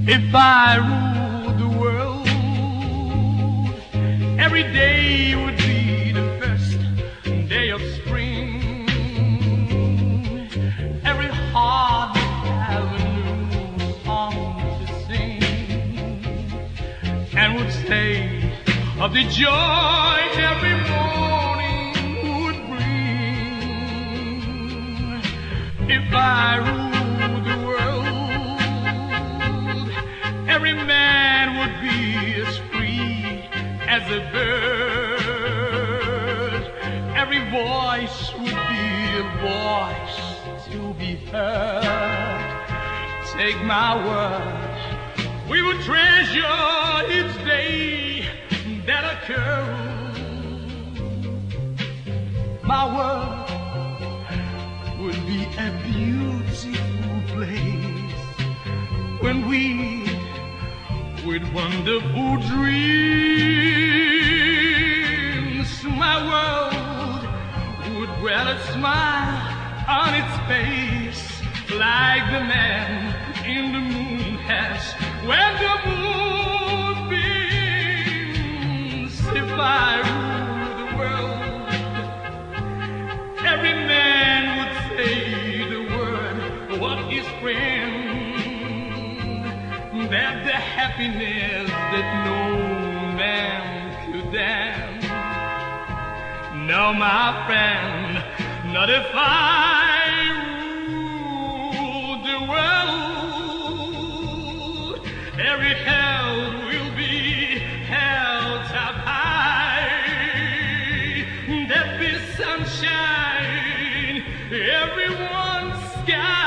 If I ruled the world, every day would be the first day of spring. Every heart would have a new song to sing, and would say of the joy every morning would bring. If I ruled the world, every man would be as free as a bird. Every voice would be a voice to be heard. Take my word, we would treasure each day that occurs. My world would be a beautiful place when we with wonderful dreams. My world would wear a smile on its face, like the man in the moon has when the moon beams. If I ruled the world, every man would say the word, what is friend? That the happiness that no man could damn. No, my friend, not if I rule the world. Every held will be held up high. There'll be sunshine, everyone's sky.